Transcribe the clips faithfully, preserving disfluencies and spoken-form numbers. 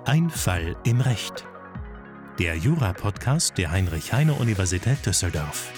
Ein Fall im Recht. Der Jura-Podcast der Heinrich-Heine-Universität Düsseldorf.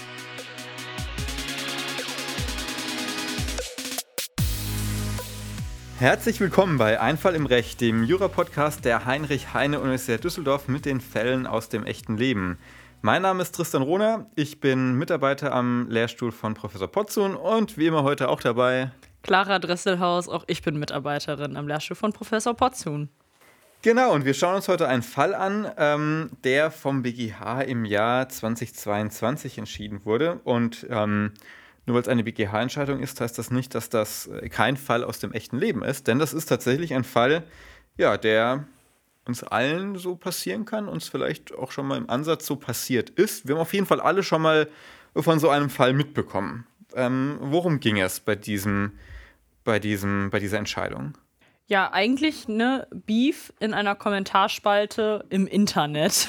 Herzlich willkommen bei Ein Fall im Recht, dem Jura-Podcast der Heinrich-Heine-Universität Düsseldorf mit den Fällen aus dem echten Leben. Mein Name ist Tristan Rohner, ich bin Mitarbeiter am Lehrstuhl von Professor Potzun und wie immer heute auch dabei Clara Dresselhaus, auch ich bin Mitarbeiterin am Lehrstuhl von Professor Potzun. Genau, und wir schauen uns heute einen Fall an, ähm, der vom B G H im Jahr zweitausendzweiundzwanzig entschieden wurde. Und ähm, nur weil es eine B G H-Entscheidung ist, heißt das nicht, dass das kein Fall aus dem echten Leben ist. Denn das ist tatsächlich ein Fall, ja, der uns allen so passieren kann, uns vielleicht auch schon mal im Ansatz so passiert ist. Wir haben auf jeden Fall alle schon mal von so einem Fall mitbekommen. Ähm, worum ging es bei diesem, bei diesem, bei dieser Entscheidung? Ja, eigentlich ne Beef in einer Kommentarspalte im Internet.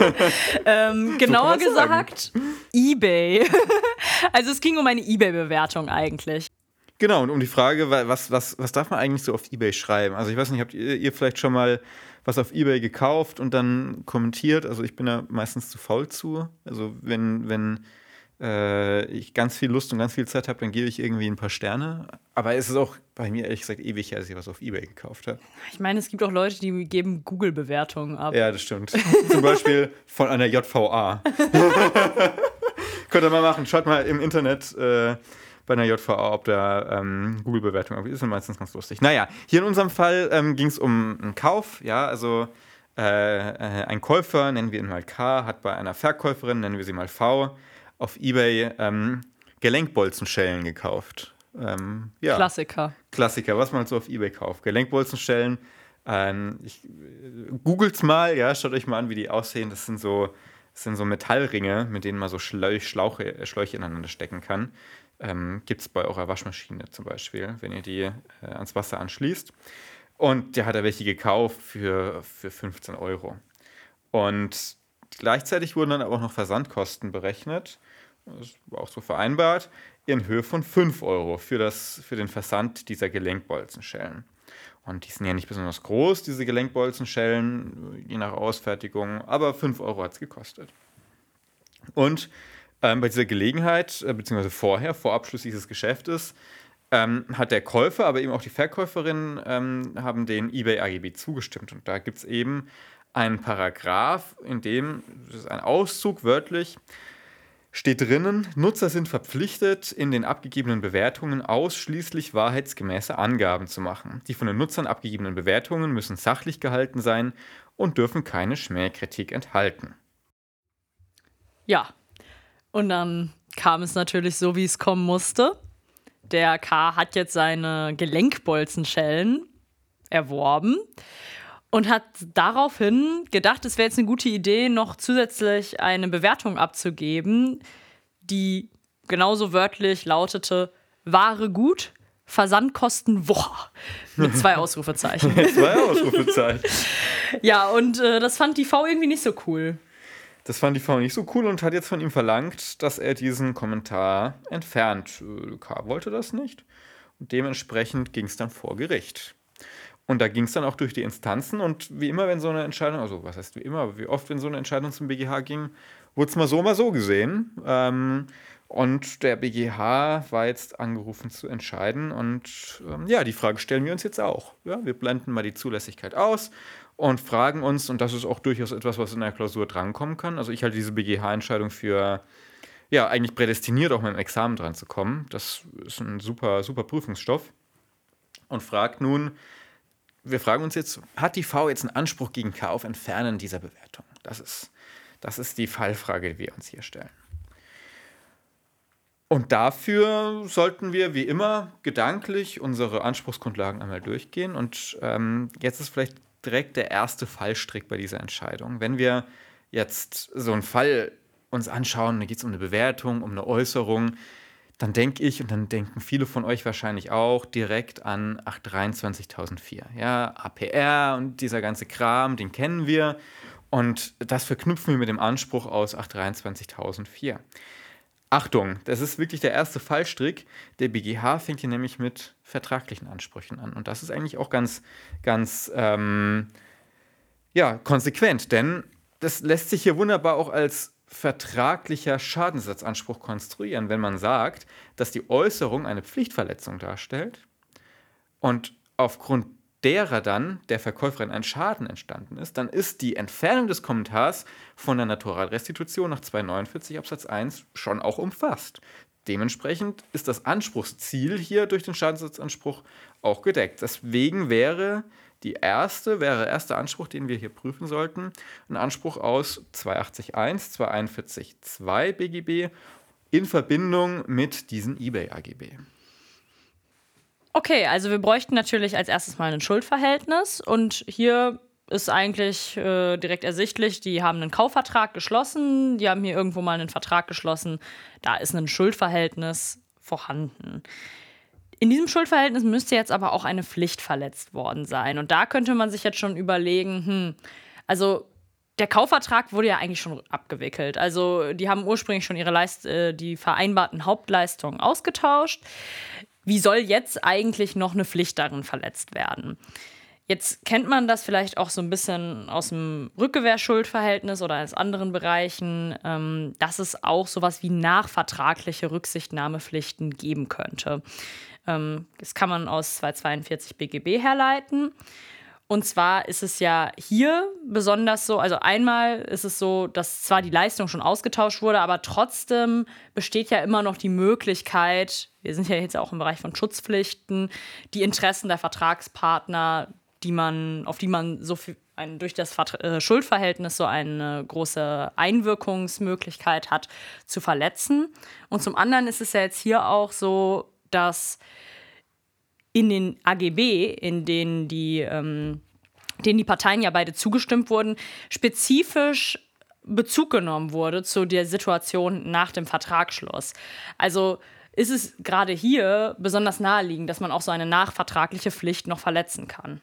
ähm, genauer so gesagt, eBay. Also es ging um eine eBay-Bewertung eigentlich. Genau, und um die Frage, was, was, was darf man eigentlich so auf eBay schreiben? Also ich weiß nicht, habt ihr, ihr vielleicht schon mal was auf eBay gekauft und dann kommentiert? Also ich bin da meistens zu faul zu. Also wenn, wenn äh, ich ganz viel Lust und ganz viel Zeit habe, dann gebe ich irgendwie ein paar Sterne. Aber es ist auch bei mir ehrlich gesagt ewig her, dass ich was auf eBay gekauft habe. Ich meine, es gibt auch Leute, die geben Google-Bewertungen ab. Ja, das stimmt. Zum Beispiel von einer J V A. Könnt ihr mal machen. Schaut mal im Internet äh, bei einer J V A, ob da ähm, Google-Bewertungen ab. Ist ja meistens ganz lustig. Naja, hier in unserem Fall ähm, ging es um einen Kauf. Ja, also äh, äh, ein Käufer, nennen wir ihn mal K, hat bei einer Verkäuferin, nennen wir sie mal V, auf eBay ähm, Gelenkbolzenschellen gekauft. Ähm, ja. Klassiker. Klassiker, was man halt so auf eBay kauft. Gelenkbolzenschellen. Ähm, ich, äh, googelt's mal, ja, schaut euch mal an, wie die aussehen. Das sind so, das sind so Metallringe, mit denen man so Schlauch, Schlauche, Schläuche ineinander stecken kann. Ähm, Gibt es bei eurer Waschmaschine zum Beispiel, wenn ihr die äh, ans Wasser anschließt. Und der hat er welche gekauft für, für fünfzehn Euro. Und gleichzeitig wurden dann aber auch noch Versandkosten berechnet. Das war auch so vereinbart, in Höhe von fünf Euro für, das, für den Versand dieser Gelenkbolzenschellen. Und die sind ja nicht besonders groß, diese Gelenkbolzenschellen, je nach Ausfertigung, aber fünf Euro hat es gekostet. Und ähm, bei dieser Gelegenheit, äh, beziehungsweise vorher, vor Abschluss dieses Geschäftes, ähm, hat der Käufer, aber eben auch die Verkäuferin, ähm, haben den eBay-A G B zugestimmt. Und da gibt es eben einen Paragraph, in dem, das ist ein Auszug wörtlich, steht drinnen, Nutzer sind verpflichtet, in den abgegebenen Bewertungen ausschließlich wahrheitsgemäße Angaben zu machen. Die von den Nutzern abgegebenen Bewertungen müssen sachlich gehalten sein und dürfen keine Schmähkritik enthalten. Ja, und dann kam es natürlich so, wie es kommen musste. Der K hat jetzt seine Gelenkbolzenschellen erworben und hat daraufhin gedacht, es wäre jetzt eine gute Idee, noch zusätzlich eine Bewertung abzugeben, die genauso wörtlich lautete, Ware gut, Versandkosten, boah, mit zwei Ausrufezeichen. Zwei Ausrufezeichen. Ja, und äh, das fand die V irgendwie nicht so cool. Das fand die Frau nicht so cool und hat jetzt von ihm verlangt, dass er diesen Kommentar entfernt. K wollte das nicht und dementsprechend ging es dann vor Gericht. Und da ging es dann auch durch die Instanzen und wie immer, wenn so eine Entscheidung, also was heißt wie immer, aber wie oft, wenn so eine Entscheidung zum B G H ging, wurde es mal so, mal so gesehen. Ähm, und der B G H war jetzt angerufen zu entscheiden und ähm, ja, die Frage stellen wir uns jetzt auch. Ja, wir blenden mal die Zulässigkeit aus und fragen uns, und das ist auch durchaus etwas, was in der Klausur drankommen kann. Also ich halte diese B G H-Entscheidung für, ja, eigentlich prädestiniert, auch mit dem Examen dran zu kommen. Das ist ein super, super Prüfungsstoff. Und fragt nun, wir fragen uns jetzt, hat die V jetzt einen Anspruch gegen K auf Entfernen dieser Bewertung? Das ist, das ist die Fallfrage, die wir uns hier stellen. Und dafür sollten wir, wie immer, gedanklich unsere Anspruchsgrundlagen einmal durchgehen. Und ähm, jetzt ist vielleicht direkt der erste Fallstrick bei dieser Entscheidung. Wenn wir jetzt so einen Fall uns anschauen, da geht es um eine Bewertung, um eine Äußerung, dann denke ich, und dann denken viele von euch wahrscheinlich auch, direkt an acht dreiundzwanzigtausendvier. Ja, A P R und dieser ganze Kram, den kennen wir. Und das verknüpfen wir mit dem Anspruch aus acht dreiundzwanzigtausendvier. Achtung, das ist wirklich der erste Fallstrick. Der B G H fängt hier nämlich mit vertraglichen Ansprüchen an. Und das ist eigentlich auch ganz, ganz, ähm, Ja, konsequent, denn das lässt sich hier wunderbar auch als vertraglicher Schadensersatzanspruch konstruieren, wenn man sagt, dass die Äußerung eine Pflichtverletzung darstellt und aufgrund derer dann der Verkäuferin ein Schaden entstanden ist, dann ist die Entfernung des Kommentars von der Naturalrestitution nach zweihundertneunundvierzig Absatz eins schon auch umfasst. Dementsprechend ist das Anspruchsziel hier durch den Schadensersatzanspruch auch gedeckt. Deswegen wäre die erste, wäre der erste Anspruch, den wir hier prüfen sollten, ein Anspruch aus zweihundertachtzig Absatz eins, zweihunderteinundvierzig Absatz zwei B G B in Verbindung mit diesen eBay A G B. Okay, also wir bräuchten natürlich als erstes mal ein Schuldverhältnis und hier ist eigentlich äh, direkt ersichtlich, die haben einen Kaufvertrag geschlossen, die haben hier irgendwo mal einen Vertrag geschlossen, da ist ein Schuldverhältnis vorhanden. In diesem Schuldverhältnis müsste jetzt aber auch eine Pflicht verletzt worden sein und da könnte man sich jetzt schon überlegen, hm, also der Kaufvertrag wurde ja eigentlich schon abgewickelt. Also die haben ursprünglich schon ihre Leist- äh, die vereinbarten Hauptleistungen ausgetauscht. Wie soll jetzt eigentlich noch eine Pflicht darin verletzt werden? Jetzt kennt man das vielleicht auch so ein bisschen aus dem Rückgewährschuldverhältnis oder aus anderen Bereichen, ähm, dass es auch sowas wie nachvertragliche Rücksichtnahmepflichten geben könnte. Ähm, das kann man aus zweihundertzweiundvierzig B G B herleiten. Und zwar ist es ja hier besonders so, also einmal ist es so, dass zwar die Leistung schon ausgetauscht wurde, aber trotzdem besteht ja immer noch die Möglichkeit, wir sind ja jetzt auch im Bereich von Schutzpflichten, die Interessen der Vertragspartner, die man, auf die man so viel, ein, durch das Vertra- äh, Schuldverhältnis so eine große Einwirkungsmöglichkeit hat, zu verletzen. Und zum anderen ist es ja jetzt hier auch so, dass in den A G B, in denen die, ähm, denen die Parteien ja beide zugestimmt wurden, spezifisch Bezug genommen wurde zu der Situation nach dem Vertragsschluss. Also ist es gerade hier besonders naheliegend, dass man auch so eine nachvertragliche Pflicht noch verletzen kann.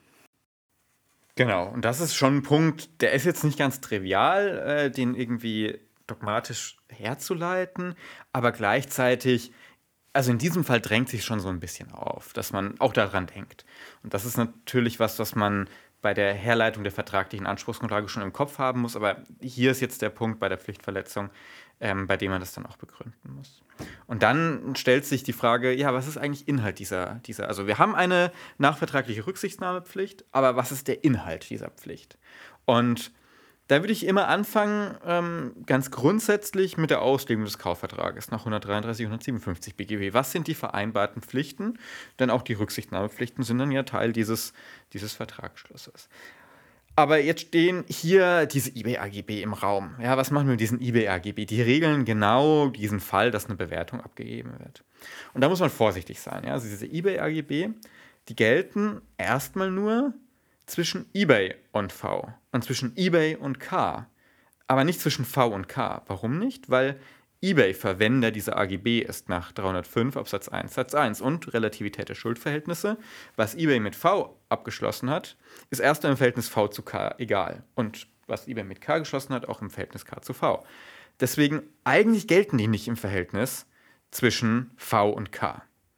Genau, und das ist schon ein Punkt, der ist jetzt nicht ganz trivial, äh, den irgendwie dogmatisch herzuleiten, aber gleichzeitig, also in diesem Fall drängt sich schon so ein bisschen auf, dass man auch daran denkt. Und das ist natürlich was, was man bei der Herleitung der vertraglichen Anspruchsgrundlage schon im Kopf haben muss, aber hier ist jetzt der Punkt bei der Pflichtverletzung, ähm, bei dem man das dann auch begründen muss. Und dann stellt sich die Frage, ja, was ist eigentlich Inhalt dieser, dieser, also wir haben eine nachvertragliche Rücksichtnahmepflicht, aber was ist der Inhalt dieser Pflicht? Und da würde ich immer anfangen, ähm, ganz grundsätzlich mit der Auslegung des Kaufvertrages nach hundertdreiunddreißig, hundertsiebenundfünfzig B G B. Was sind die vereinbarten Pflichten? Denn auch die Rücksichtnahmepflichten sind dann ja Teil dieses, dieses Vertragsschlusses. Aber jetzt stehen hier diese eBay A G B im Raum. Ja, was machen wir mit diesen eBay A G B? Die regeln genau diesen Fall, dass eine Bewertung abgegeben wird. Und da muss man vorsichtig sein. Ja? Also diese eBay A G B, die gelten erstmal nur zwischen eBay und V und zwischen eBay und K, aber nicht zwischen V und K. Warum nicht? Weil eBay Verwender dieser A G B ist nach dreihundertfünf Absatz eins Satz eins und Relativität der Schuldverhältnisse. Was eBay mit V abgeschlossen hat, ist erst im Verhältnis V zu K egal. Und was eBay mit K geschlossen hat, auch im Verhältnis K zu V. Deswegen, eigentlich gelten die nicht im Verhältnis zwischen V und K.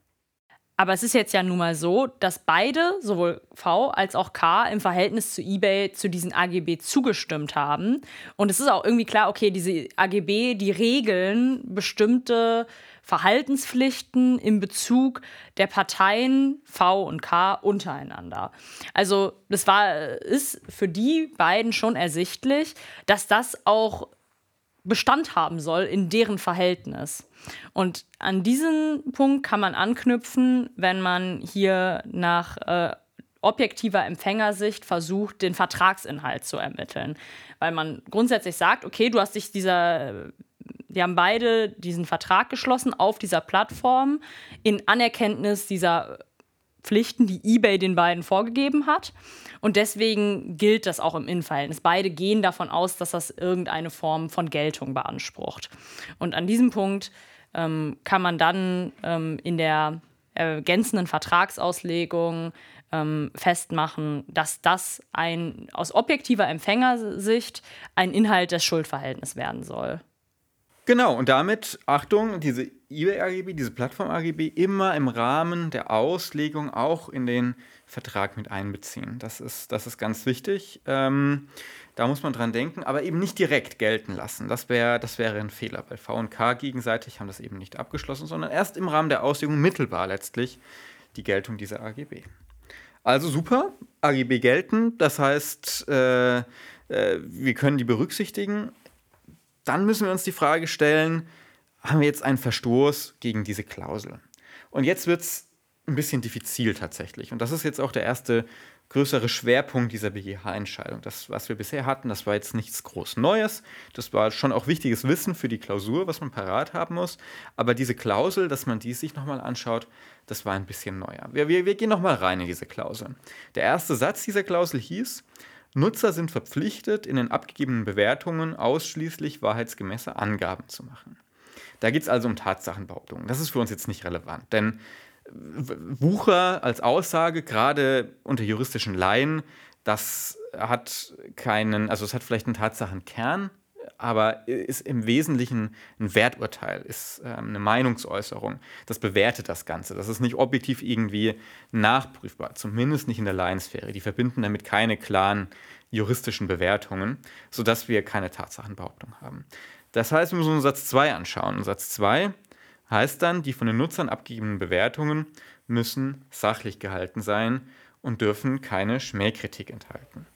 Aber es ist jetzt ja nun mal so, dass beide, sowohl V als auch K, im Verhältnis zu eBay zu diesen A G B zugestimmt haben. Und es ist auch irgendwie klar, okay, diese A G B, die regeln bestimmte Verhaltenspflichten in Bezug der Parteien V und K untereinander. Also das war, ist für die beiden schon ersichtlich, dass das auch Bestand haben soll in deren Verhältnis. Und an diesen Punkt kann man anknüpfen, wenn man hier nach äh, objektiver Empfängersicht versucht, den Vertragsinhalt zu ermitteln. Weil man grundsätzlich sagt, okay, du hast dich dieser, die haben beide diesen Vertrag geschlossen auf dieser Plattform in Anerkenntnis dieser Pflichten, die eBay den beiden vorgegeben hat. Und deswegen gilt das auch im Innenverhältnis. Beide gehen davon aus, dass das irgendeine Form von Geltung beansprucht. Und an diesem Punkt ähm, kann man dann ähm, in der ergänzenden Vertragsauslegung ähm, festmachen, dass das ein, aus objektiver Empfängersicht ein Inhalt des Schuldverhältnisses werden soll. Genau, und damit, Achtung, diese eBay-A G B, diese Plattform-A G B immer im Rahmen der Auslegung auch in den Vertrag mit einbeziehen. Das ist, das ist ganz wichtig. Ähm, da muss man dran denken, aber eben nicht direkt gelten lassen. Das, wär, das wäre ein Fehler, weil V und K gegenseitig haben das eben nicht abgeschlossen, sondern erst im Rahmen der Auslegung mittelbar letztlich die Geltung dieser A G B. Also super, A G B gelten, das heißt, äh, äh, wir können die berücksichtigen. Dann müssen wir uns die Frage stellen, haben wir jetzt einen Verstoß gegen diese Klausel? Und jetzt wird es ein bisschen diffizil tatsächlich. Und das ist jetzt auch der erste größere Schwerpunkt dieser B G H-Entscheidung. Das, was wir bisher hatten, das war jetzt nichts groß Neues. Das war schon auch wichtiges Wissen für die Klausur, was man parat haben muss. Aber diese Klausel, dass man die sich nochmal anschaut, das war ein bisschen neuer. Wir, wir, wir gehen nochmal rein in diese Klausel. Der erste Satz dieser Klausel hieß: Nutzer sind verpflichtet, in den abgegebenen Bewertungen ausschließlich wahrheitsgemäße Angaben zu machen. Da geht es also um Tatsachenbehauptungen. Das ist für uns jetzt nicht relevant, denn Wucher als Aussage, gerade unter juristischen Laien, das hat keinen, also es hat vielleicht einen Tatsachenkern, aber ist im Wesentlichen ein Werturteil, ist ähm, eine Meinungsäußerung. Das bewertet das Ganze. Das ist nicht objektiv irgendwie nachprüfbar, zumindest nicht in der Laiensphäre. Die verbinden damit keine klaren juristischen Bewertungen, sodass wir keine Tatsachenbehauptung haben. Das heißt, wir müssen uns Satz zwei anschauen. Und Satz zwei heißt dann, die von den Nutzern abgegebenen Bewertungen müssen sachlich gehalten sein und dürfen keine Schmähkritik enthalten.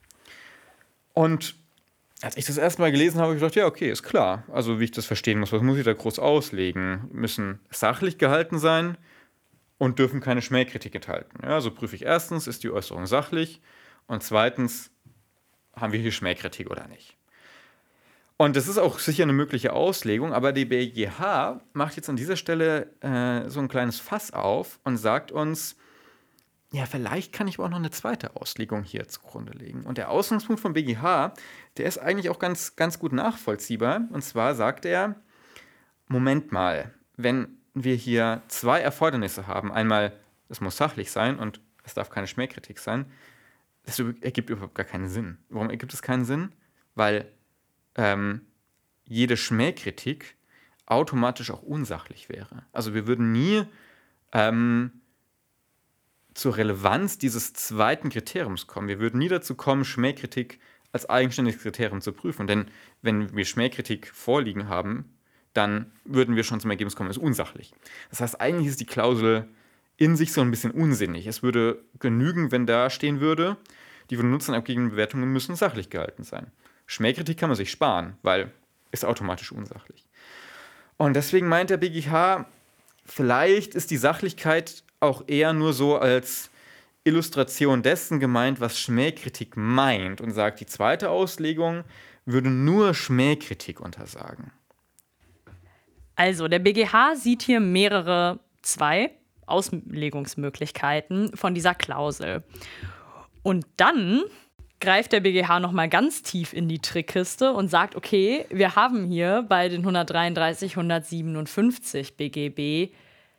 Und als ich das erste Mal gelesen habe, habe ich gedacht, ja, okay, ist klar. Also wie ich das verstehen muss, was muss ich da groß auslegen? Müssen sachlich gehalten sein und dürfen keine Schmähkritik enthalten. Ja, so prüfe ich erstens, ist die Äußerung sachlich, und zweitens, haben wir hier Schmähkritik oder nicht? Und das ist auch sicher eine mögliche Auslegung, aber die B G H macht jetzt an dieser Stelle äh, so ein kleines Fass auf und sagt uns, ja, vielleicht kann ich aber auch noch eine zweite Auslegung hier zugrunde legen. Und der Ausgangspunkt von B G H, der ist eigentlich auch ganz, ganz gut nachvollziehbar. Und zwar sagt er, Moment mal, wenn wir hier zwei Erfordernisse haben, einmal, es muss sachlich sein und es darf keine Schmähkritik sein, das ergibt überhaupt gar keinen Sinn. Warum ergibt es keinen Sinn? Weil ähm, jede Schmähkritik automatisch auch unsachlich wäre. Also wir würden nie ähm, zur Relevanz dieses zweiten Kriteriums kommen. Wir würden nie dazu kommen, Schmähkritik als eigenständiges Kriterium zu prüfen. Denn wenn wir Schmähkritik vorliegen haben, dann würden wir schon zum Ergebnis kommen, es ist unsachlich. Das heißt, eigentlich ist die Klausel in sich so ein bisschen unsinnig. Es würde genügen, wenn da stehen würde, die von Nutzern abgegebenen Bewertungen müssen sachlich gehalten sein. Schmähkritik kann man sich sparen, weil ist automatisch unsachlich. Und deswegen meint der B G H, vielleicht ist die Sachlichkeit auch eher nur so als Illustration dessen gemeint, was Schmähkritik meint, und sagt, die zweite Auslegung würde nur Schmähkritik untersagen. Also, der B G H sieht hier mehrere, zwei Auslegungsmöglichkeiten von dieser Klausel. Und dann greift der B G H nochmal ganz tief in die Trickkiste und sagt, okay, wir haben hier bei den hundertdreiunddreißig, hundertsiebenundfünfzig B G B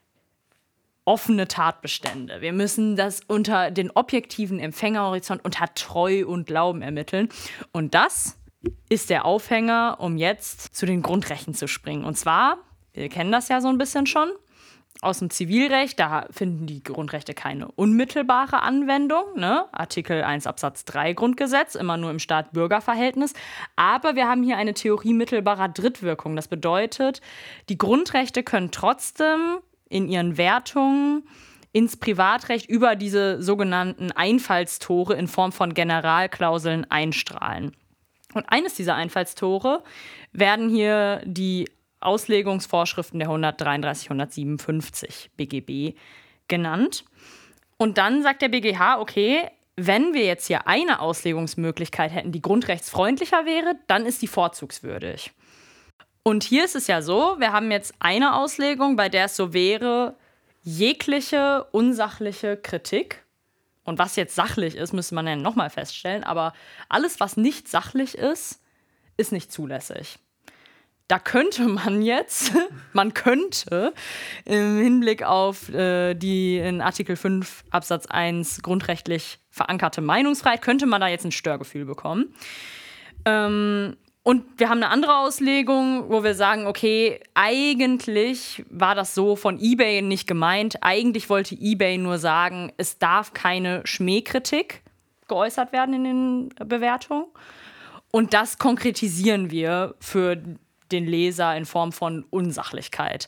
offene Tatbestände. Wir müssen das unter den objektiven Empfängerhorizont unter Treu und Glauben ermitteln. Und das ist der Aufhänger, um jetzt zu den Grundrechten zu springen. Und zwar, wir kennen das ja so ein bisschen schon, aus dem Zivilrecht, da finden die Grundrechte keine unmittelbare Anwendung, ne? Artikel eins Absatz drei Grundgesetz, immer nur im Staat-Bürger-Verhältnis. Aber wir haben hier eine Theorie mittelbarer Drittwirkung. Das bedeutet, die Grundrechte können trotzdem in ihren Wertungen ins Privatrecht über diese sogenannten Einfallstore in Form von Generalklauseln einstrahlen. Und eines dieser Einfallstore werden hier die Auslegungsvorschriften der hundertdreiunddreißig, hundertsiebenundfünfzig B G B genannt. Und dann sagt der B G H, okay, wenn wir jetzt hier eine Auslegungsmöglichkeit hätten, die grundrechtsfreundlicher wäre, dann ist die vorzugswürdig. Und hier ist es ja so, wir haben jetzt eine Auslegung, bei der es so wäre, jegliche unsachliche Kritik, und was jetzt sachlich ist, müsste man ja nochmal feststellen, aber alles, was nicht sachlich ist, ist nicht zulässig. Da könnte man jetzt, man könnte im Hinblick auf äh, die in Artikel fünf Absatz eins grundrechtlich verankerte Meinungsfreiheit, könnte man da jetzt ein Störgefühl bekommen. Ähm, Und wir haben eine andere Auslegung, wo wir sagen, okay, eigentlich war das so von eBay nicht gemeint. Eigentlich wollte eBay nur sagen, es darf keine Schmähkritik geäußert werden in den Bewertungen. Und das konkretisieren wir für den Leser in Form von Unsachlichkeit.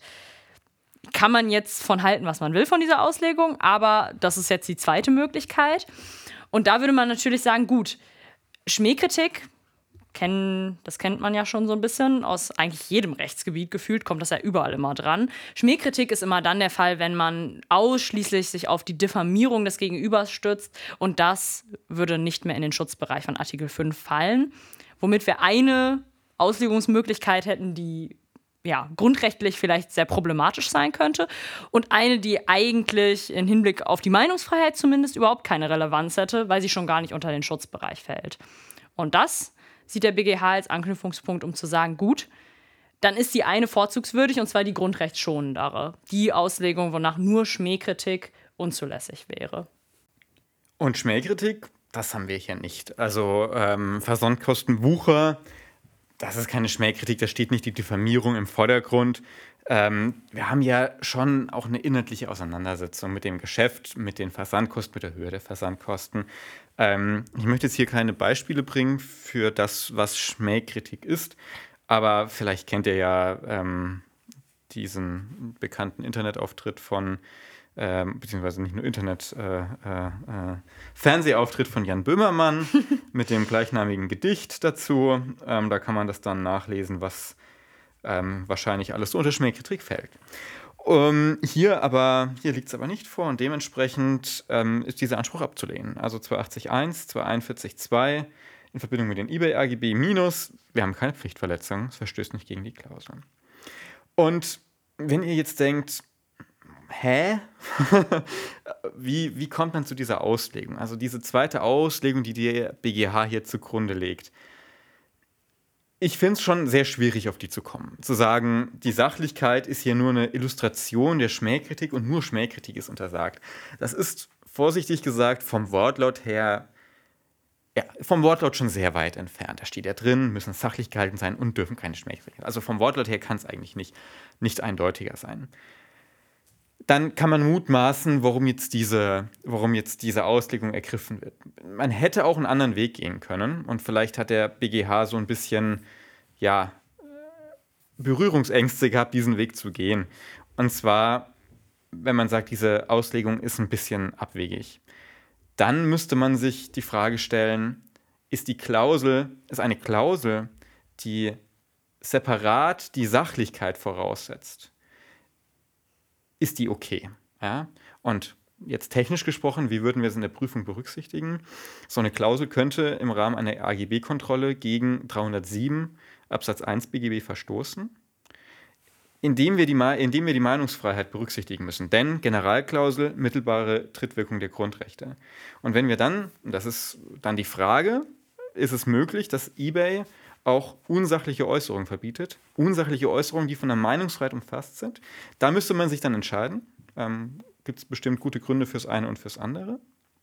Kann man jetzt von halten, was man will von dieser Auslegung, aber das ist jetzt die zweite Möglichkeit. Und da würde man natürlich sagen, gut, Schmähkritik, kennen, das kennt man ja schon so ein bisschen, aus eigentlich jedem Rechtsgebiet gefühlt, kommt das ja überall immer dran. Schmähkritik ist immer dann der Fall, wenn man ausschließlich sich auf die Diffamierung des Gegenübers stützt und das würde nicht mehr in den Schutzbereich von Artikel fünf fallen, womit wir eine Auslegungsmöglichkeit hätten, die ja, grundrechtlich vielleicht sehr problematisch sein könnte und eine, die eigentlich im Hinblick auf die Meinungsfreiheit zumindest überhaupt keine Relevanz hätte, weil sie schon gar nicht unter den Schutzbereich fällt. Und das sieht der B G H als Anknüpfungspunkt, um zu sagen, gut, dann ist die eine vorzugswürdig, und zwar die grundrechtsschonendere. Die Auslegung, wonach nur Schmähkritik unzulässig wäre. Und Schmähkritik, das haben wir hier nicht. Also ähm, Versandkosten, Wucher, das ist keine Schmähkritik, da steht nicht die Diffamierung im Vordergrund. Ähm, wir haben ja schon auch eine inhaltliche Auseinandersetzung mit dem Geschäft, mit den Versandkosten, mit der Höhe der Versandkosten. Ähm, ich möchte jetzt hier keine Beispiele bringen für das, was Schmähkritik ist, aber vielleicht kennt ihr ja ähm, diesen bekannten Internetauftritt von, ähm, beziehungsweise nicht nur Internet, äh, äh, äh, Fernsehauftritt von Jan Böhmermann mit dem gleichnamigen Gedicht dazu. Ähm, da kann man das dann nachlesen, was ähm, wahrscheinlich alles so unter Schmähkritik fällt. Um, hier aber, hier liegt es aber nicht vor und dementsprechend ähm, ist dieser Anspruch abzulehnen. Also zweihundertachtzig Absatz eins, zweihunderteinundvierzig Absatz zwei in Verbindung mit den eBay-A G B minus, wir haben keine Pflichtverletzung, es verstößt nicht gegen die Klausel. Und wenn ihr jetzt denkt, hä? wie, wie kommt man zu dieser Auslegung? Also diese zweite Auslegung, die der B G H hier zugrunde legt. Ich finde es schon sehr schwierig, auf die zu kommen. Zu sagen, die Sachlichkeit ist hier nur eine Illustration der Schmähkritik und nur Schmähkritik ist untersagt. Das ist, vorsichtig gesagt, vom Wortlaut her, ja, vom Wortlaut schon sehr weit entfernt. Da steht ja drin, müssen sachlich gehalten sein und dürfen keine Schmähkritik. Also vom Wortlaut her kann es eigentlich nicht, nicht eindeutiger sein. Dann kann man mutmaßen, warum jetzt, diese, warum jetzt diese Auslegung ergriffen wird. Man hätte auch einen anderen Weg gehen können und vielleicht hat der B G H so ein bisschen ja, Berührungsängste gehabt, diesen Weg zu gehen. Und zwar, wenn man sagt, diese Auslegung ist ein bisschen abwegig. Dann müsste man sich die Frage stellen, ist die Klausel, ist eine Klausel, die separat die Sachlichkeit voraussetzt, ist die okay? Ja? Und jetzt technisch gesprochen, wie würden wir es in der Prüfung berücksichtigen? So eine Klausel könnte im Rahmen einer A G B-Kontrolle gegen dreihundertsieben Absatz eins B G B verstoßen, indem wir, die, indem wir die Meinungsfreiheit berücksichtigen müssen. Denn Generalklausel, mittelbare Trittwirkung der Grundrechte. Und wenn wir dann, das ist dann die Frage, ist es möglich, dass eBay auch unsachliche Äußerungen verbietet, unsachliche Äußerungen, die von der Meinungsfreiheit umfasst sind. Da müsste man sich dann entscheiden. Ähm, gibt es bestimmt gute Gründe fürs eine und fürs andere.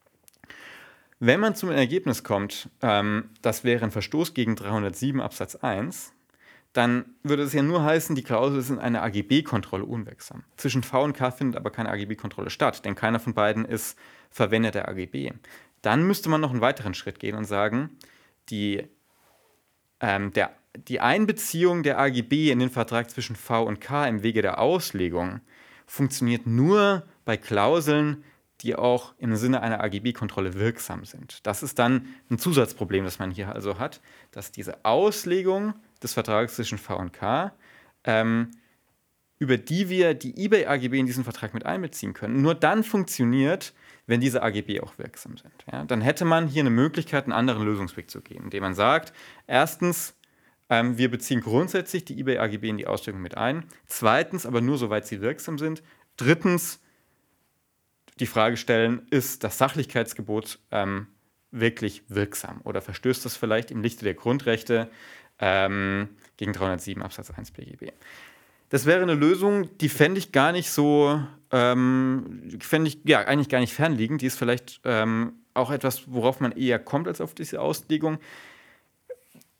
Wenn man zum Ergebnis kommt, ähm, das wäre ein Verstoß gegen dreihundertsieben Absatz eins, dann würde es ja nur heißen, die Klausel ist in einer A G B-Kontrolle unwirksam. Zwischen V und K findet aber keine A G B-Kontrolle statt, denn keiner von beiden ist Verwender der A G B. Dann müsste man noch einen weiteren Schritt gehen und sagen, die Ähm, der, die Einbeziehung der A G B in den Vertrag zwischen V und K im Wege der Auslegung funktioniert nur bei Klauseln, die auch im Sinne einer A G B-Kontrolle wirksam sind. Das ist dann ein Zusatzproblem, das man hier also hat, dass diese Auslegung des Vertrags zwischen V und K, ähm, über die wir die eBay-A G B in diesen Vertrag mit einbeziehen können, nur dann funktioniert, wenn diese A G B auch wirksam sind. Ja, dann hätte man hier eine Möglichkeit, einen anderen Lösungsweg zu gehen, indem man sagt, erstens, ähm, wir beziehen grundsätzlich die eBay-A G B in die Auslegung mit ein, zweitens, aber nur soweit sie wirksam sind, drittens, die Frage stellen, ist das Sachlichkeitsgebot ähm, wirklich wirksam oder verstößt das vielleicht im Lichte der Grundrechte ähm, gegen dreihundertsieben Absatz eins B G B. Das wäre eine Lösung, die fände ich gar nicht so, ähm, fände ich ja eigentlich gar nicht fernliegend. Die ist vielleicht ähm, auch etwas, worauf man eher kommt als auf diese Auslegung.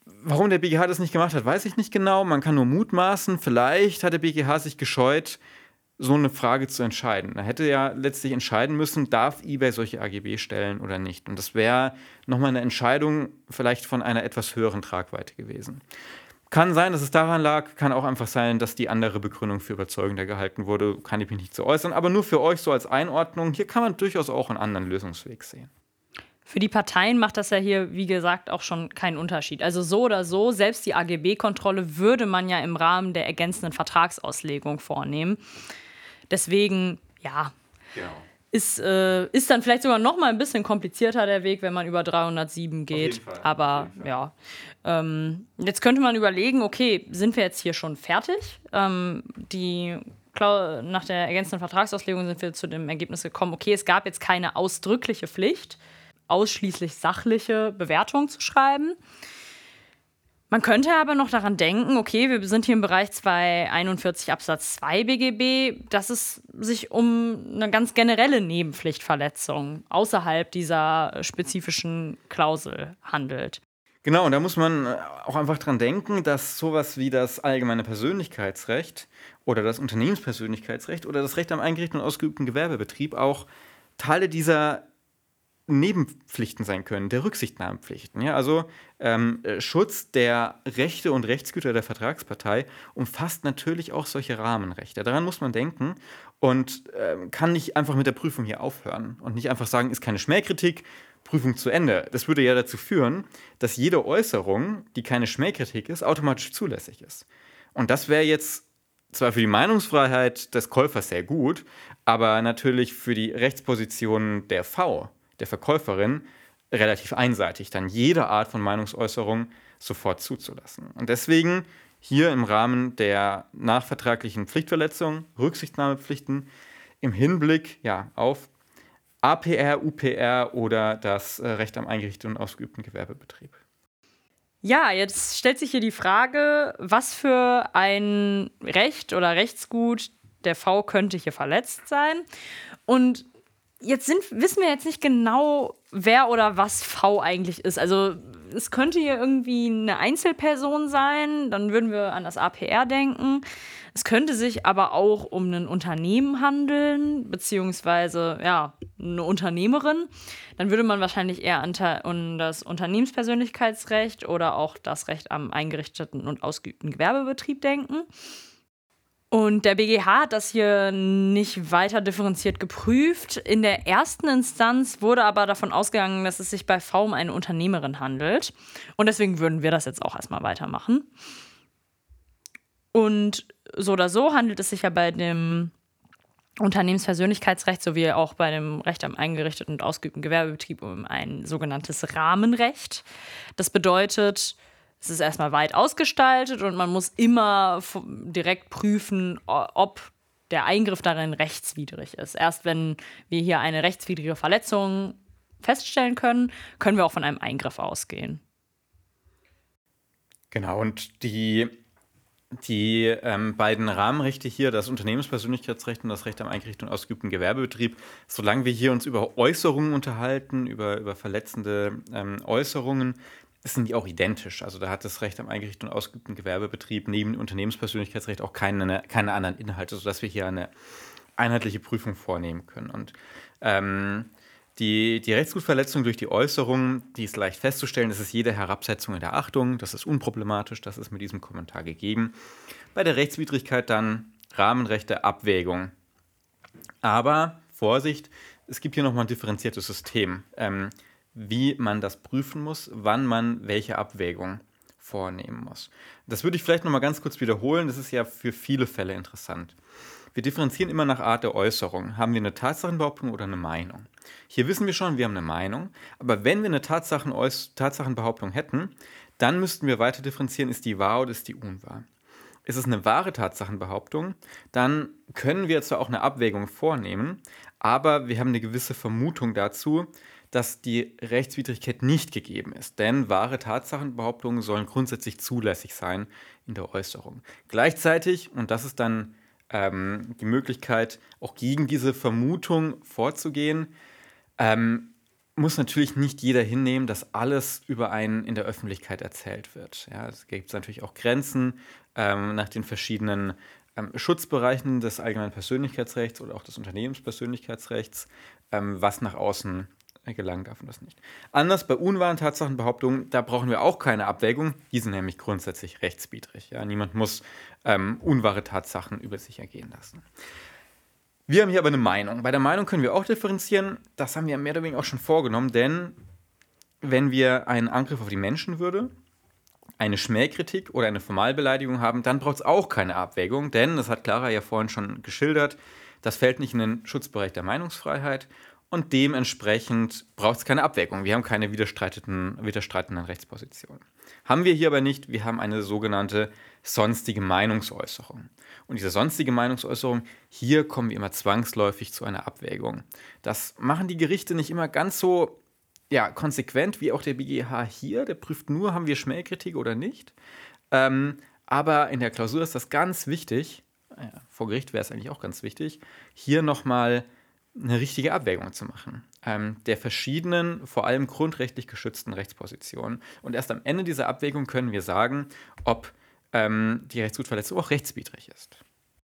Warum der B G H das nicht gemacht hat, weiß ich nicht genau. Man kann nur mutmaßen. Vielleicht hat der B G H sich gescheut, so eine Frage zu entscheiden. Er hätte ja letztlich entscheiden müssen, darf eBay solche A G B stellen oder nicht. Und das wäre nochmal eine Entscheidung vielleicht von einer etwas höheren Tragweite gewesen. Kann sein, dass es daran lag, kann auch einfach sein, dass die andere Begründung für überzeugender gehalten wurde. Kann ich mich nicht so äußern, aber nur für euch so als Einordnung. Hier kann man durchaus auch einen anderen Lösungsweg sehen. Für die Parteien macht das ja hier, wie gesagt, auch schon keinen Unterschied. Also so oder so, selbst die A G B-Kontrolle würde man ja im Rahmen der ergänzenden Vertragsauslegung vornehmen. Deswegen, ja, Genau. ist, äh, ist dann vielleicht sogar noch mal ein bisschen komplizierter der Weg, wenn man über dreihundertsieben geht. Auf jeden Fall, Aber auf jeden Fall. ja, ähm, jetzt könnte man überlegen, okay, sind wir jetzt hier schon fertig? Ähm, die Klau- nach der ergänzenden Vertragsauslegung sind wir zu dem Ergebnis gekommen, okay, es gab jetzt keine ausdrückliche Pflicht, ausschließlich sachliche Bewertung zu schreiben. Man könnte aber noch daran denken, okay, wir sind hier im Bereich zweihunderteinundvierzig Absatz zwei B G B, dass es sich um eine ganz generelle Nebenpflichtverletzung außerhalb dieser spezifischen Klausel handelt. Genau, und da muss man auch einfach dran denken, dass sowas wie das allgemeine Persönlichkeitsrecht oder das Unternehmenspersönlichkeitsrecht oder das Recht am eingerichteten und ausgeübten Gewerbebetrieb auch Teile dieser Nebenpflichten sein können, der Rücksichtnahmepflichten. Ja? Also ähm, Schutz der Rechte und Rechtsgüter der Vertragspartei umfasst natürlich auch solche Rahmenrechte. Daran muss man denken und äh, kann nicht einfach mit der Prüfung hier aufhören und nicht einfach sagen, ist keine Schmähkritik, Prüfung zu Ende. Das würde ja dazu führen, dass jede Äußerung, die keine Schmähkritik ist, automatisch zulässig ist. Und das wäre jetzt zwar für die Meinungsfreiheit des Käufers sehr gut, aber natürlich für die Rechtsposition der V, der Verkäuferin, relativ einseitig, dann jede Art von Meinungsäußerung sofort zuzulassen. Und deswegen hier im Rahmen der nachvertraglichen Pflichtverletzung, Rücksichtnahmepflichten im Hinblick ja, auf A P R, U P R oder das äh, Recht am eingerichteten und ausgeübten Gewerbebetrieb. Ja, jetzt stellt sich hier die Frage, was für ein Recht oder Rechtsgut der V könnte hier verletzt sein. Und jetzt sind, wissen wir jetzt nicht genau, wer oder was V eigentlich ist. Also es könnte hier irgendwie eine Einzelperson sein, dann würden wir an das A P R denken. Es könnte sich aber auch um ein Unternehmen handeln, beziehungsweise ja, eine Unternehmerin. Dann würde man wahrscheinlich eher an, an das Unternehmenspersönlichkeitsrecht oder auch das Recht am eingerichteten und ausgeübten Gewerbebetrieb denken. Und der B G H hat das hier nicht weiter differenziert geprüft. In der ersten Instanz wurde aber davon ausgegangen, dass es sich bei V um eine Unternehmerin handelt. Und deswegen würden wir das jetzt auch erstmal weitermachen. Und so oder so handelt es sich ja bei dem Unternehmenspersönlichkeitsrecht sowie auch bei dem Recht am eingerichteten und ausgeübten Gewerbebetrieb um ein sogenanntes Rahmenrecht. Das bedeutet, es ist erstmal weit ausgestaltet und man muss immer direkt prüfen, ob der Eingriff darin rechtswidrig ist. Erst wenn wir hier eine rechtswidrige Verletzung feststellen können, können wir auch von einem Eingriff ausgehen. Genau, und die, die ähm, beiden Rahmenrechte hier, das Unternehmenspersönlichkeitsrecht und das Recht am eingerichteten und ausgeübten Gewerbebetrieb, solange wir hier uns über Äußerungen unterhalten, über, über verletzende ähm, Äußerungen, sind die auch identisch. Also da hat das Recht am eingerichteten und ausgeübten Gewerbebetrieb neben dem Unternehmenspersönlichkeitsrecht auch keine, keine anderen Inhalte, sodass wir hier eine einheitliche Prüfung vornehmen können. Und ähm, die, die Rechtsgutverletzung durch die Äußerung, die ist leicht festzustellen, das ist jede Herabsetzung in der Achtung, das ist unproblematisch, das ist mit diesem Kommentar gegeben. Bei der Rechtswidrigkeit dann Rahmenrechte, Abwägung. Aber, Vorsicht, es gibt hier nochmal ein differenziertes System. Ähm, wie man das prüfen muss, wann man welche Abwägung vornehmen muss. Das würde ich vielleicht noch mal ganz kurz wiederholen, das ist ja für viele Fälle interessant. Wir differenzieren immer nach Art der Äußerung. Haben wir eine Tatsachenbehauptung oder eine Meinung? Hier wissen wir schon, wir haben eine Meinung, aber wenn wir eine Tatsachen Tatsachenbehauptung hätten, dann müssten wir weiter differenzieren, ist die wahr oder ist die unwahr? Ist es eine wahre Tatsachenbehauptung, dann können wir zwar auch eine Abwägung vornehmen, aber wir haben eine gewisse Vermutung dazu, dass die Rechtswidrigkeit nicht gegeben ist. Denn wahre Tatsachenbehauptungen sollen grundsätzlich zulässig sein in der Äußerung. Gleichzeitig, und das ist dann ähm, die Möglichkeit, auch gegen diese Vermutung vorzugehen, ähm, muss natürlich nicht jeder hinnehmen, dass alles über einen in der Öffentlichkeit erzählt wird. Ja, es gibt natürlich auch Grenzen ähm, nach den verschiedenen ähm, Schutzbereichen des allgemeinen Persönlichkeitsrechts oder auch des Unternehmenspersönlichkeitsrechts, ähm, was nach außen gelangen darf und das nicht. Anders bei unwahren Tatsachenbehauptungen, da brauchen wir auch keine Abwägung. Die sind nämlich grundsätzlich rechtswidrig. Ja? Niemand muss ähm, unwahre Tatsachen über sich ergehen lassen. Wir haben hier aber eine Meinung. Bei der Meinung können wir auch differenzieren. Das haben wir mehr oder weniger auch schon vorgenommen, denn wenn wir einen Angriff auf die Menschenwürde, eine Schmähkritik oder eine Formalbeleidigung haben, dann braucht es auch keine Abwägung, denn, das hat Clara ja vorhin schon geschildert, das fällt nicht in den Schutzbereich der Meinungsfreiheit und dementsprechend braucht es keine Abwägung. Wir haben keine widerstreitenden, widerstreitenden Rechtspositionen. Haben wir hier aber nicht, wir haben eine sogenannte sonstige Meinungsäußerung. Und diese sonstige Meinungsäußerung, hier kommen wir immer zwangsläufig zu einer Abwägung. Das machen die Gerichte nicht immer ganz so ja, konsequent, wie auch der B G H hier. Der prüft nur, haben wir Schmähkritik oder nicht. Ähm, aber in der Klausur ist das ganz wichtig, ja, vor Gericht wäre es eigentlich auch ganz wichtig, hier nochmal eine richtige Abwägung zu machen, ähm, der verschiedenen, vor allem grundrechtlich geschützten Rechtspositionen. Und erst am Ende dieser Abwägung können wir sagen, ob ähm, die Rechtsgutverletzung auch rechtswidrig ist.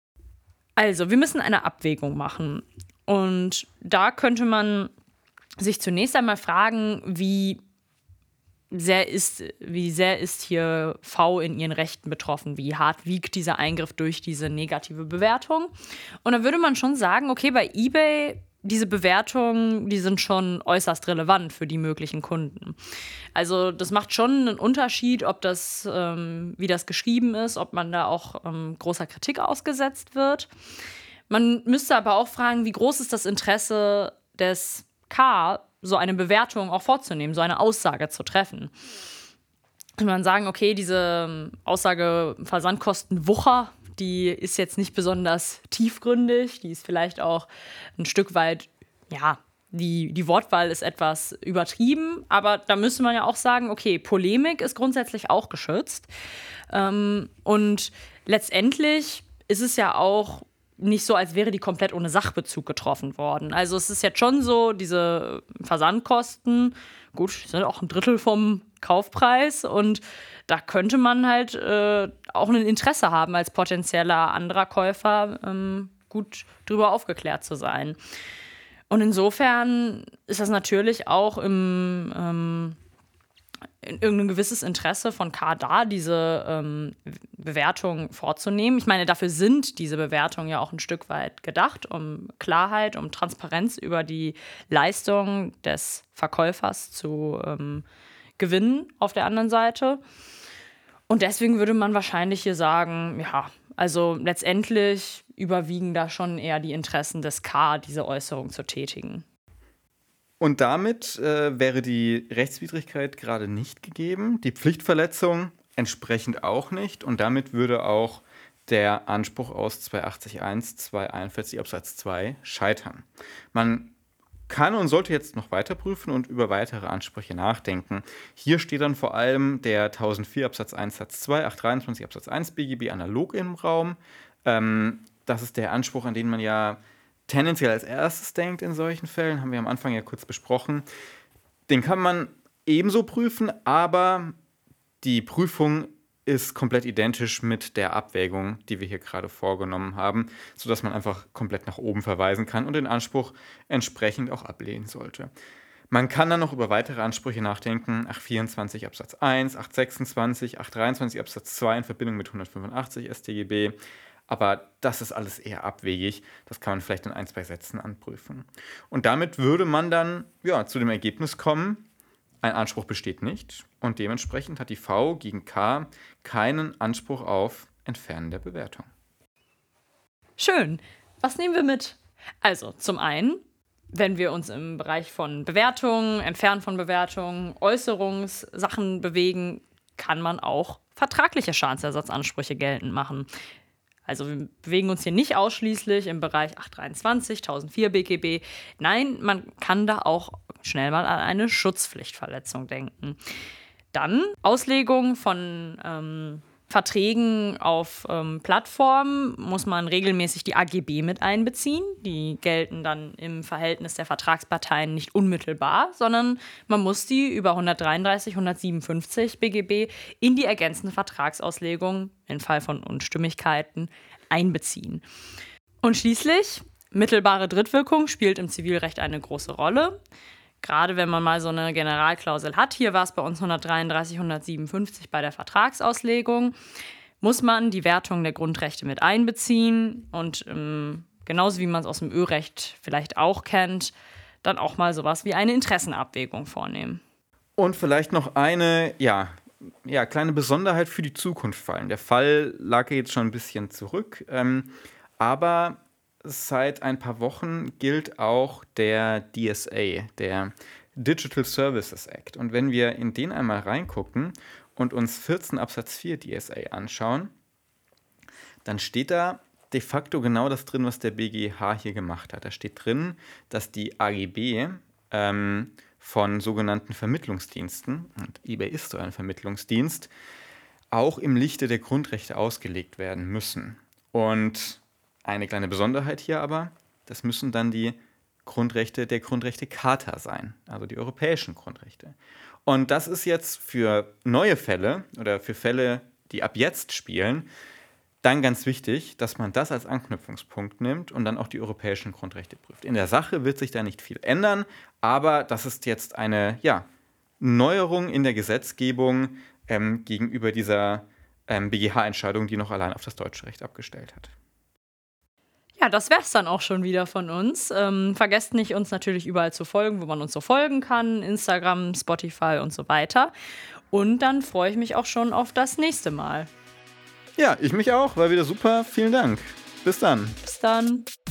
Also, wir müssen eine Abwägung machen. Und da könnte man sich zunächst einmal fragen, wie sehr ist, wie sehr ist hier V in ihren Rechten betroffen? Wie hart wiegt dieser Eingriff durch diese negative Bewertung? Und da würde man schon sagen, okay, bei eBay, diese Bewertungen, die sind schon äußerst relevant für die möglichen Kunden. Also das macht schon einen Unterschied, ob das, ähm, wie das geschrieben ist, ob man da auch ähm, großer Kritik ausgesetzt wird. Man müsste aber auch fragen, wie groß ist das Interesse des K, so eine Bewertung auch vorzunehmen, so eine Aussage zu treffen. Kann man sagen, okay, diese Aussage Versandkostenwucher, die ist jetzt nicht besonders tiefgründig, die ist vielleicht auch ein Stück weit, ja, die, die Wortwahl ist etwas übertrieben, aber da müsste man ja auch sagen, okay, Polemik ist grundsätzlich auch geschützt. Ähm, und letztendlich ist es ja auch nicht so, als wäre die komplett ohne Sachbezug getroffen worden. Also es ist jetzt schon so, diese Versandkosten, gut, sind auch ein Drittel vom Kaufpreis und da könnte man halt äh, auch ein Interesse haben, als potenzieller anderer Käufer ähm, gut drüber aufgeklärt zu sein. Und insofern ist das natürlich auch im ähm, in irgendein gewisses Interesse von K da, diese ähm, Bewertung vorzunehmen. Ich meine, dafür sind diese Bewertungen ja auch ein Stück weit gedacht, um Klarheit, um Transparenz über die Leistung des Verkäufers zu ähm, gewinnen auf der anderen Seite. Und deswegen würde man wahrscheinlich hier sagen, ja, also letztendlich überwiegen da schon eher die Interessen des K, diese Äußerung zu tätigen. Und damit äh, wäre die Rechtswidrigkeit gerade nicht gegeben, die Pflichtverletzung entsprechend auch nicht. Und damit würde auch der Anspruch aus zweihundertachtzig Absatz eins, zweihunderteinundvierzig Absatz zwei scheitern. Man kann und sollte jetzt noch weiter prüfen und über weitere Ansprüche nachdenken. Hier steht dann vor allem der tausendvier Absatz eins Satz zwei, achthundertdreiundzwanzig Absatz eins B G B analog im Raum. Ähm, das ist der Anspruch, an den man ja tendenziell als erstes denkt in solchen Fällen, haben wir am Anfang ja kurz besprochen. Den kann man ebenso prüfen, aber die Prüfung ist komplett identisch mit der Abwägung, die wir hier gerade vorgenommen haben, sodass man einfach komplett nach oben verweisen kann und den Anspruch entsprechend auch ablehnen sollte. Man kann dann noch über weitere Ansprüche nachdenken, achthundertvierundzwanzig Absatz eins, achthundertsechsundzwanzig, achthundertdreiundzwanzig Absatz zwei in Verbindung mit hundertfünfundachtzig S t G B. Aber das ist alles eher abwegig. Das kann man vielleicht in ein, zwei Sätzen anprüfen. Und damit würde man dann ja, zu dem Ergebnis kommen, ein Anspruch besteht nicht. Und dementsprechend hat die V gegen K keinen Anspruch auf Entfernen der Bewertung. Schön. Was nehmen wir mit? Also zum einen, wenn wir uns im Bereich von Bewertungen, Entfernen von Bewertungen, Äußerungssachen bewegen, kann man auch vertragliche Schadensersatzansprüche geltend machen. Also wir bewegen uns hier nicht ausschließlich im Bereich achthundertdreiundzwanzig, tausendvier B G B. Nein, man kann da auch schnell mal an eine Schutzpflichtverletzung denken. Dann Auslegung von ähm, Verträgen auf ähm, Plattformen muss man regelmäßig die A G B mit einbeziehen. Die gelten dann im Verhältnis der Vertragsparteien nicht unmittelbar, sondern man muss die über hundertdreiunddreißig, hundertsiebenundfünfzig B G B in die ergänzende Vertragsauslegung im Fall von Unstimmigkeiten einbeziehen. Und schließlich, mittelbare Drittwirkung spielt im Zivilrecht eine große Rolle. Gerade wenn man mal so eine Generalklausel hat, hier war es bei uns hundertdreiunddreißig, hundertsiebenundfünfzig bei der Vertragsauslegung, muss man die Wertung der Grundrechte mit einbeziehen und ähm, genauso wie man es aus dem Ö-Recht vielleicht auch kennt, dann auch mal sowas wie eine Interessenabwägung vornehmen. Und vielleicht noch eine, ja, ja, kleine Besonderheit für die Zukunft fallen. Der Fall lag jetzt schon ein bisschen zurück, ähm, aber seit ein paar Wochen gilt auch der D S A, der Digital Services Act. Und wenn wir in den einmal reingucken und uns vierzehn Absatz vier D S A anschauen, dann steht da de facto genau das drin, was der B G H hier gemacht hat. Da steht drin, dass die A G B ähm, von sogenannten Vermittlungsdiensten, und eBay ist so ein Vermittlungsdienst, auch im Lichte der Grundrechte ausgelegt werden müssen. Und eine kleine Besonderheit hier aber, das müssen dann die Grundrechte der Grundrechtecharta sein, also die europäischen Grundrechte. Und das ist jetzt für neue Fälle oder für Fälle, die ab jetzt spielen, dann ganz wichtig, dass man das als Anknüpfungspunkt nimmt und dann auch die europäischen Grundrechte prüft. In der Sache wird sich da nicht viel ändern, aber das ist jetzt eine ja, Neuerung in der Gesetzgebung ähm, gegenüber dieser ähm, B G H-Entscheidung, die noch allein auf das deutsche Recht abgestellt hat. Ja, das wär's dann auch schon wieder von uns. Ähm, vergesst nicht, uns natürlich überall zu folgen, wo man uns so folgen kann. Instagram, Spotify und so weiter. Und dann freue ich mich auch schon auf das nächste Mal. Ja, ich mich auch. War wieder super. Vielen Dank. Bis dann. Bis dann.